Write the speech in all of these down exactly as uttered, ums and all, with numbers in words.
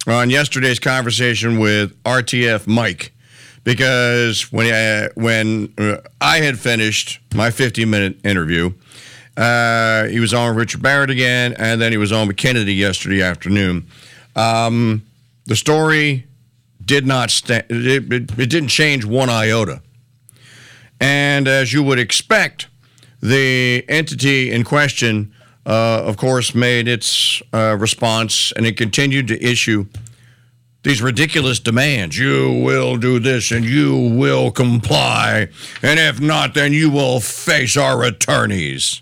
on yesterday's conversation with R T F Mike, because when I, when I had finished my fifty-minute interview, uh, he was on with Richard Barrett again, and then he was on with Kennedy yesterday afternoon. Um, the story did not sta- it, it, it didn't change one iota. And as you would expect, the entity in question, uh, of course, made its uh, response, and it continued to issue these ridiculous demands. You will do this, and you will comply, and if not, then you will face our attorneys.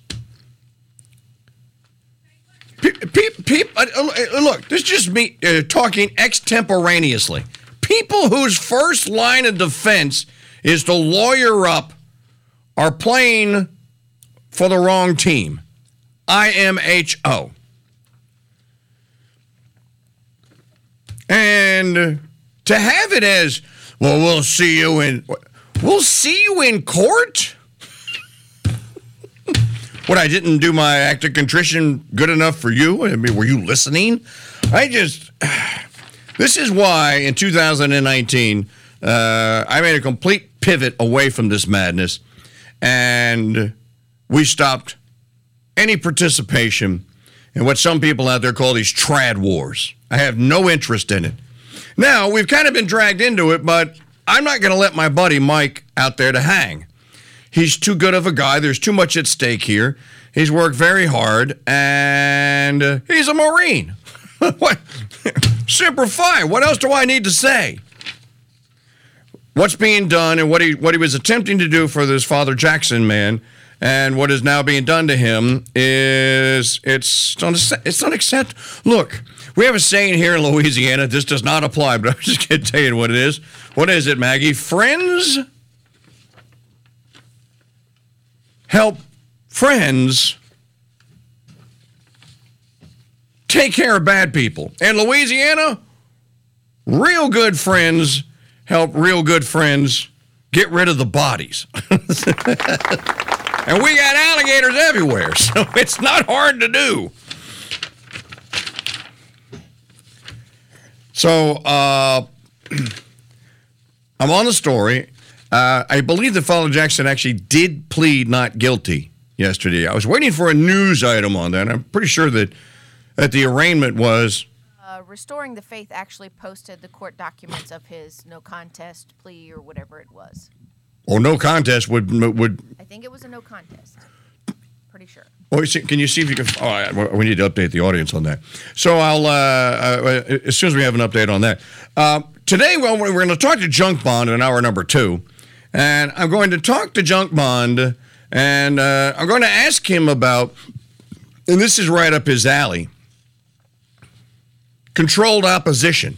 Pe- pe- uh, look, this is just me uh, talking extemporaneously. People whose first line of defense is to lawyer up are playing for the wrong team. I M H O. And to have it as, well, we'll see you in, we'll see you in court? What, I didn't do my act of contrition good enough for you? I mean, were you listening? I just, this is why in two thousand nineteen, uh, I made a complete pivot away from this madness, and we stopped any participation in what some people out there call these trad wars. I have no interest in it. Now, we've kind of been dragged into it, but I'm not going to let my buddy Mike out there to hang. He's too good of a guy. There's too much at stake here. He's worked very hard, and uh, he's a Marine. What? Semper Fi. What else do I need to say? What's being done and what he what he was attempting to do for this Father Jackson man, and what is now being done to him is it's it's unacceptable. Look, we have a saying here in Louisiana. This does not apply, but I'm just going to tell you what it is. What is it, Maggie? Friends help friends take care of bad people. In Louisiana, real good friends help real good friends get rid of the bodies. And we got alligators everywhere, so it's not hard to do. So, uh, I'm on the story. Uh, I believe that Father Jackson actually did plead not guilty yesterday. I was waiting for a news item on that. I'm pretty sure that, that the arraignment was... Uh, Restoring the Faith actually posted the court documents of his no contest plea or whatever it was. Or no contest would... would I think it was a no contest. Pretty sure. Well, can you see if you can... Oh, we need to update the audience on that. So I'll... Uh, uh, as soon as we have an update on that. Uh, today, well, we're going to talk to Junk Bond in hour number two. And I'm going to talk to Junk Bond, and uh, I'm going to ask him about, and this is right up his alley, controlled opposition.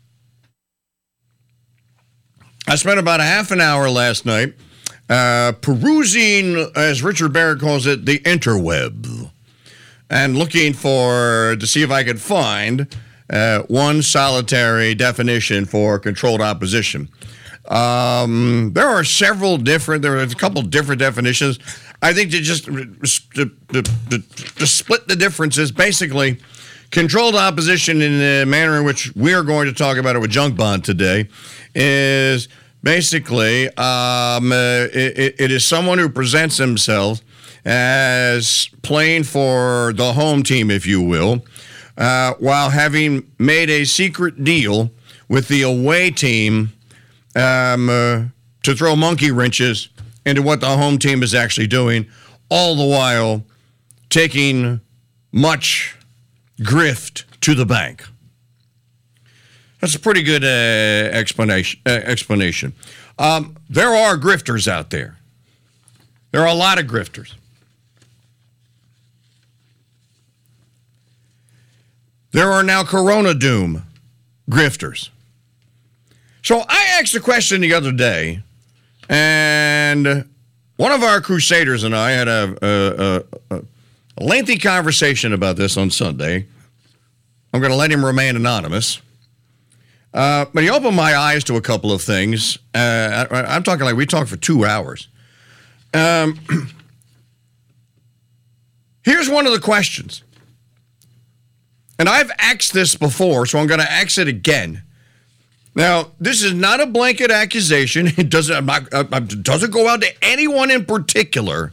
I spent about a half an hour last night uh, perusing, as Richard Barrett calls it, the interweb, and looking for, to see if I could find uh, one solitary definition for controlled opposition. Um, there are several different, there are a couple different definitions. I think to just to, to, to, to split the differences, basically, controlled opposition in the manner in which we are going to talk about it with Junk Bond today is basically um, uh, it, it is someone who presents himself as playing for the home team, if you will, uh, while having made a secret deal with the away team Um, uh, to throw monkey wrenches into what the home team is actually doing, all the while taking much grift to the bank. That's a pretty good uh, explanation. Uh, explanation. Um, there are grifters out there. There are a lot of grifters. There are now Corona Doom grifters. So I asked a question the other day, and one of our crusaders and I had a, a, a, a lengthy conversation about this on Sunday. I'm going to let him remain anonymous. Uh, but he opened my eyes to a couple of things. Uh, I, I'm talking like we talked for two hours. Um, here's one of the questions. and I've axed this before, so I'm going to axe it again. Now, this is not a blanket accusation. It doesn't, I'm not, uh, it doesn't go out to anyone in particular.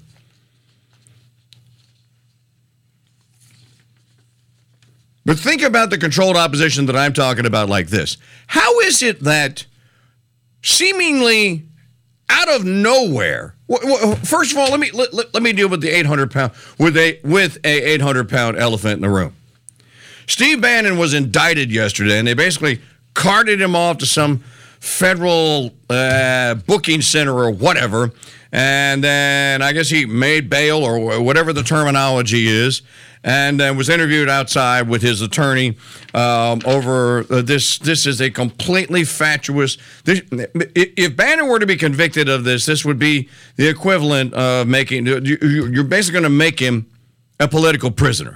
But think about the controlled opposition that I'm talking about like this. How is it that seemingly out of nowhere, first of all, let me let, let me deal with the eight hundred pound with a with a eight hundred pound elephant in the room. Steve Bannon was indicted yesterday, and they basically carted him off to some federal uh, booking center or whatever, and then I guess he made bail or whatever the terminology is, and then was interviewed outside with his attorney um, over uh, this. This is a completely fatuous. This, if Bannon were to be convicted of this, this would be the equivalent of making. You're basically going to make him a political prisoner.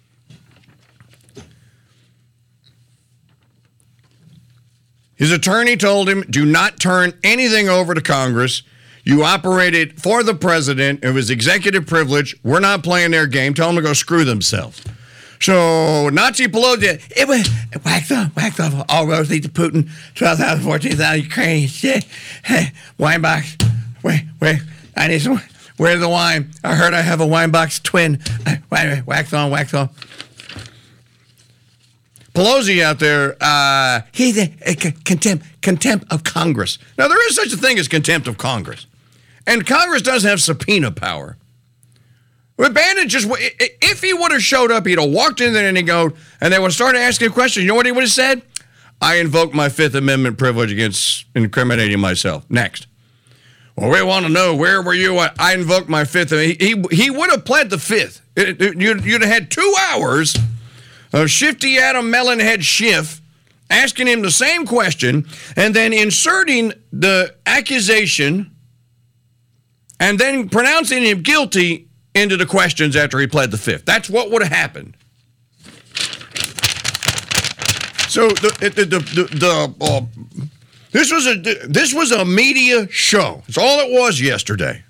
His attorney told him, do not turn anything over to Congress. You operated for the president. It was executive privilege. We're not playing their game. Tell them to go screw themselves. So Nazi Pelosi, it was whacked off, whacked off all roads lead to Putin, twelve thousand, fourteen thousand Ukrainians. Hey, wine box. Wait, wait, I need some. Where's the wine? I heard I have a wine box twin. Wax on, wax on. Pelosi out there, uh, he's a, a contempt, contempt of Congress. Now, there is such a thing as contempt of Congress. And Congress does have subpoena power. But Bannon just, if he would have showed up, he'd have walked in there and he'd go, and they would have started asking questions. You know what he would have said? I invoke my Fifth Amendment privilege against incriminating myself. Next. Well, we want to know, where were you? I invoked my Fifth. He, he, he would have pled the Fifth. It, it, you'd, you'd have had two hours of Shifty Adam Melonhead Schiff asking him the same question and then inserting the accusation and then pronouncing him guilty into the questions after he pled the Fifth. That's what would have happened. So the the the, the, the uh, this was a this was a media show. That's all it was yesterday.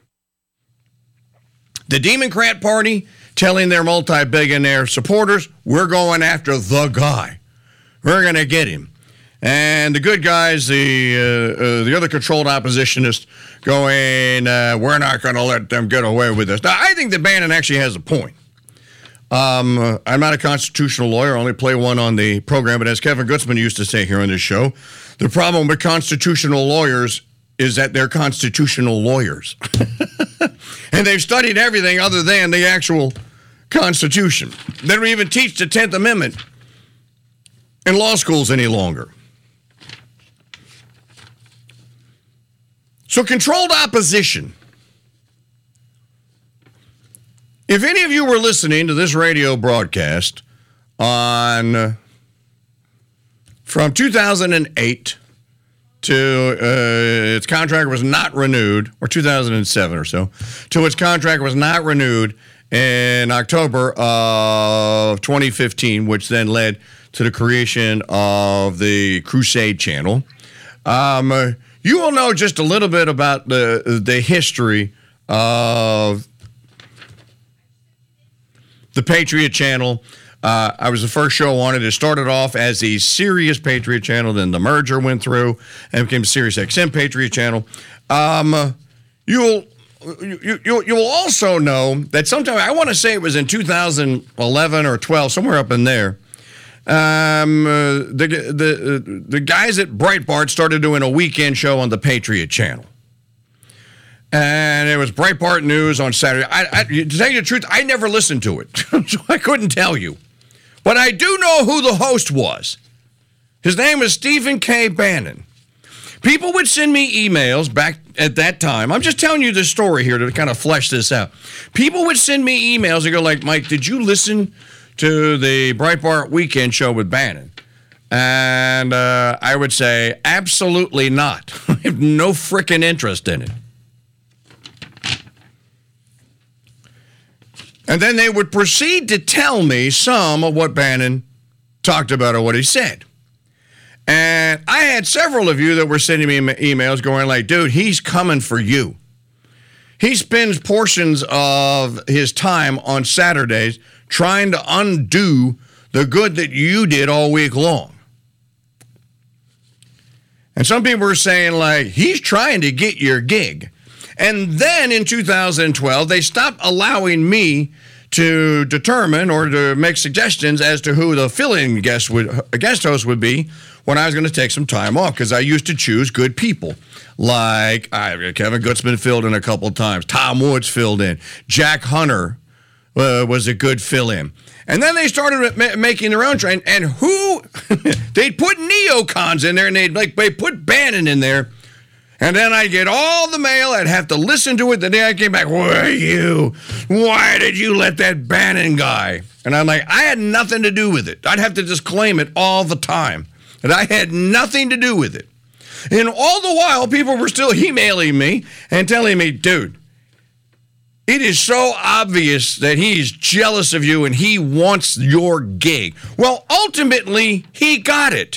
The Democrat Party telling their multi-billionaire supporters, we're going after the guy. We're going to get him. And the good guys, the uh, uh, the other controlled oppositionists going, uh, we're not going to let them get away with this. Now, I think that Bannon actually has a point. Um, uh, I'm not a constitutional lawyer. I only play one on the program. But as Kevin Gutzman used to say here on this show, the problem with constitutional lawyers is that they're constitutional lawyers. And they've studied everything other than the actual Constitution. They don't even teach the tenth Amendment in law schools any longer. So controlled opposition. If any of you were listening to this radio broadcast on uh, from two thousand eight to uh, its contract was not renewed, or two thousand seven or so, to its contract was not renewed in October of twenty fifteen, which then led to the creation of the Crusade Channel. Um, uh, you will know just a little bit about the the history of the Patriot Channel. Uh, I was the first show on it. It started off as a Sirius Patriot Channel. Then the merger went through and became Sirius X M Patriot Channel. Um, you'll you you you will also know that sometime, I want to say it was in two thousand eleven or twelve, somewhere up in there. Um, uh, the the uh, the guys at Breitbart started doing a weekend show on the Patriot Channel. And it was Breitbart News on Saturday. I, I, to tell you the truth, I never listened to it, so I couldn't tell you. But I do know who the host was. His name was Stephen K. Bannon. People would send me emails back at that time. I'm just telling you this story here to kind of flesh this out. People would send me emails and go like, Mike, did you listen to the Breitbart Weekend show with Bannon? And uh, I would say, absolutely not. I have no frickin' interest in it. And then they would proceed to tell me some of what Bannon talked about or what he said. And I had several of you that were sending me emails going like, dude, he's coming for you. He spends portions of his time on Saturdays trying to undo the good that you did all week long. And some people were saying, like, he's trying to get your gig. And then in two thousand twelve, they stopped allowing me to determine or to make suggestions as to who the fill-in guest would, guest host would be when I was going to take some time off, because I used to choose good people. Like uh, Kevin Gutzman filled in a couple of times. Tom Woods filled in. Jack Hunter uh, was a good fill-in. And then they started ma- making their own train. And who? They'd put neocons in there, and they'd like they put Bannon in there. And then I'd get all the mail. I'd have to listen to it the day I came back. Where are you? Why did you let that Bannon guy? And I'm like, I had nothing to do with it. I'd have to just claim it all the time. And I had nothing to do with it. And all the while, people were still emailing me and telling me, dude, it is so obvious that he's jealous of you and he wants your gig. Well, ultimately, he got it.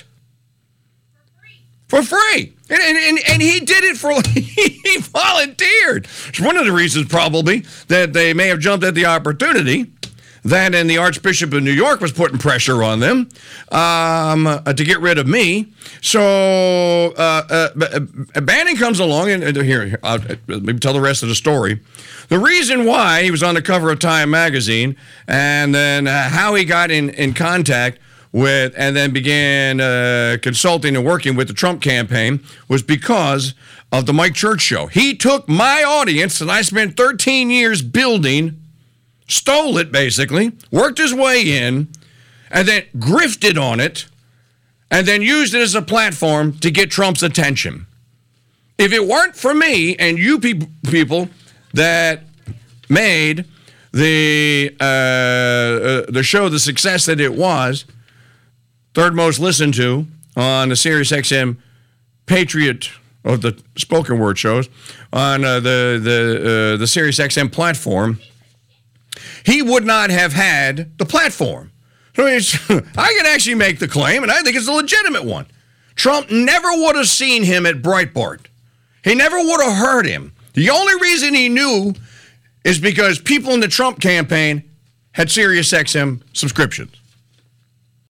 For free. And, and, and he did it for, he volunteered. It's one of the reasons probably that they may have jumped at the opportunity. That and the Archbishop of New York was putting pressure on them um, uh, to get rid of me. So uh, uh, Bannon comes along, and uh, here, here I'll, let me tell the rest of the story. The reason why he was on the cover of Time magazine, and then uh, how he got in, in contact with, and then began uh, consulting and working with the Trump campaign, was because of the Mike Church Show. He took my audience that I spent thirteen years building, stole it basically, worked his way in, and then grifted on it, and then used it as a platform to get Trump's attention. If it weren't for me and you pe- people that made the uh, uh, the show the success that it was, third most listened to on the Sirius X M Patriot of the spoken word shows on uh, the the uh, the Sirius X M platform, he would not have had the platform. So I can actually make the claim, and I think it's a legitimate one. Trump never would have seen him at Breitbart. He never would have heard him. The only reason he knew is because people in the Trump campaign had Sirius X M subscriptions.